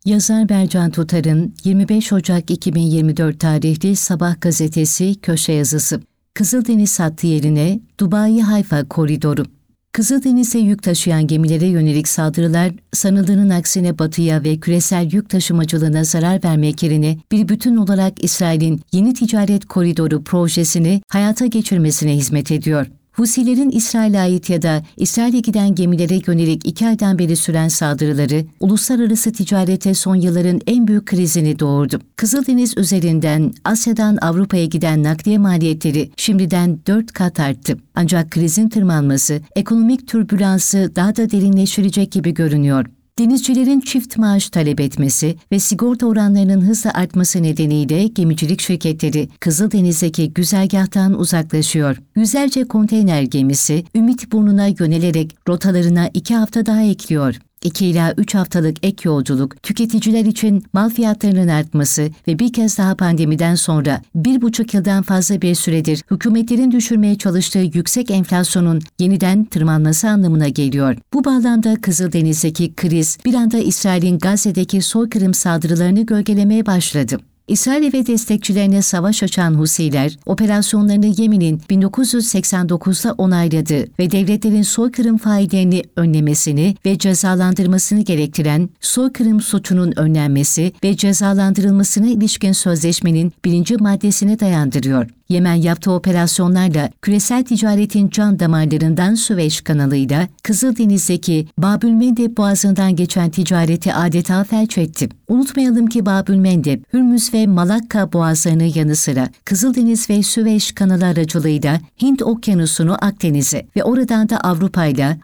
Yazar Bercan Tutar'ın 25 Ocak 2024 tarihli Sabah gazetesi köşe yazısı. Kızıldeniz hattı yerine Dubai-Hayfa koridoru. Kızıldeniz'e yük taşıyan gemilere yönelik saldırılar, sanıldığının aksine batıya ve küresel yük taşımacılığına zarar vermek yerine bir bütün olarak İsrail'in yeni ticaret koridoru projesini hayata geçirmesine hizmet ediyor. Husilerin İsrail'e ait ya da İsrail'e giden gemilere yönelik 2 aydan beri süren saldırıları, uluslararası ticarete son yılların en büyük krizini doğurdu. Kızıldeniz üzerinden Asya'dan Avrupa'ya giden nakliye maliyetleri şimdiden 4 kat arttı. Ancak krizin tırmanması, ekonomik türbülansı daha da derinleştirecek gibi görünüyor. Denizcilerin çift maaş talep etmesi ve sigorta oranlarının hızla artması nedeniyle gemicilik şirketleri Kızıldeniz'deki güzergahtan uzaklaşıyor. Yüzlerce konteyner gemisi Ümitburnu'na yönelerek rotalarına 2 hafta daha ekliyor. 2 ila 3 haftalık ek yolculuk, tüketiciler için mal fiyatlarının artması ve bir kez daha pandemiden sonra 1,5 yıldan fazla bir süredir hükümetlerin düşürmeye çalıştığı yüksek enflasyonun yeniden tırmanması anlamına geliyor. Bu bağlamda Kızıldeniz'deki kriz bir anda İsrail'in Gazze'deki soykırım saldırılarını gölgelemeye başladı. İsrail ve destekçilerine savaş açan Husiler, operasyonlarını Yemen'in 1989'da onayladığı ve devletlerin soykırım faillerini önlemesini ve cezalandırmasını gerektiren soykırım suçunun önlenmesi ve cezalandırılmasına ilişkin sözleşmenin 1. maddesine dayandırıyor. Yemen yaptığı operasyonlarla küresel ticaretin can damarlarından Süveyş kanalıyla Kızıldeniz'deki Babülmendeb boğazından geçen ticareti adeta felç etti. Unutmayalım ki Babülmendeb, Hürmüz ve Malakka boğazlarının yanı sıra Kızıldeniz ve Süveyş kanalı aracılığıyla Hint Okyanusu'nu Akdeniz'e ve oradan da Avrupa'yla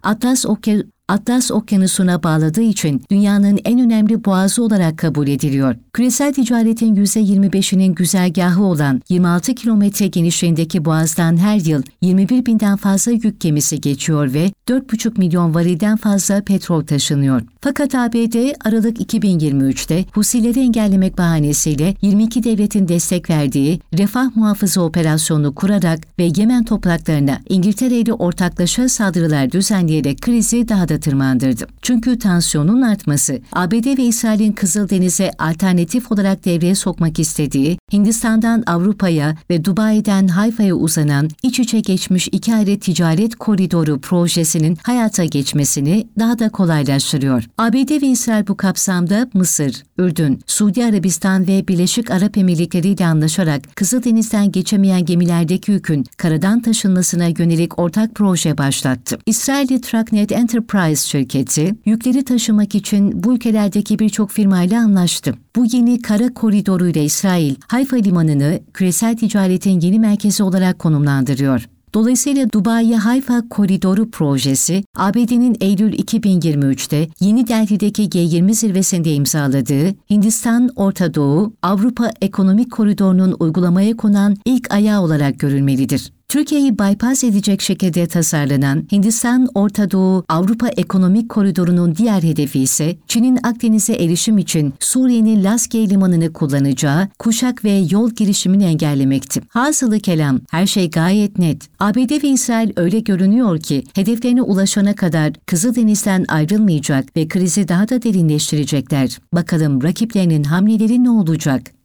Atlas Okyanusu'na bağladığı için dünyanın en önemli boğazı olarak kabul ediliyor. Küresel ticaretin %25'inin güzergahı olan 26 kilometre genişliğindeki boğazdan her yıl 21 binden fazla yük gemisi geçiyor ve 4,5 milyon varilden fazla petrol taşınıyor. Fakat ABD Aralık 2023'te Husileri engellemek bahanesiyle 22 devletin destek verdiği Refah Muhafızı operasyonunu kurarak ve Yemen topraklarına İngiltere ile ortaklaşa saldırılar düzenleyerek krizi daha da tırmandırdı. Çünkü tansiyonun artması, ABD ve İsrail'in Kızıldeniz'e alternatif olarak devreye sokmak istediği, Hindistan'dan Avrupa'ya ve Dubai'den Hayfa'ya uzanan iç içe geçmiş 2 ayrı ticaret koridoru projesinin hayata geçmesini daha da kolaylaştırıyor. ABD ve İsrail bu kapsamda Mısır, Ürdün, Suudi Arabistan ve Birleşik Arap Emirlikleri ile anlaşarak Kızıldeniz'den geçemeyen gemilerdeki yükün karadan taşınmasına yönelik ortak proje başlattı. İsrailli Trucknet Enterprise şirketi, yükleri taşımak için bu ülkelerdeki birçok firmayla anlaştı. Bu yeni kara koridoruyla İsrail, Hayfa limanını küresel ticaretin yeni merkezi olarak konumlandırıyor. Dolayısıyla Dubai-Hayfa koridoru projesi, ABD'nin Eylül 2023'te Yeni Delhi'deki G20 zirvesinde imzaladığı Hindistan, Orta Doğu, Avrupa Ekonomik Koridoru'nun uygulamaya konan ilk ayağı olarak görülmelidir. Türkiye'yi bypass edecek şekilde tasarlanan Hindistan, Orta Doğu, Avrupa Ekonomik Koridoru'nun diğer hedefi ise Çin'in Akdeniz'e erişim için Suriye'nin Laskiye limanını kullanacağı kuşak ve yol girişimini engellemekti. Hasılı kelam, her şey gayet net. ABD ve İsrail öyle görünüyor ki hedeflerine ulaşana kadar Kızıldeniz'den ayrılmayacak ve krizi daha da derinleştirecekler. Bakalım rakiplerinin hamleleri ne olacak?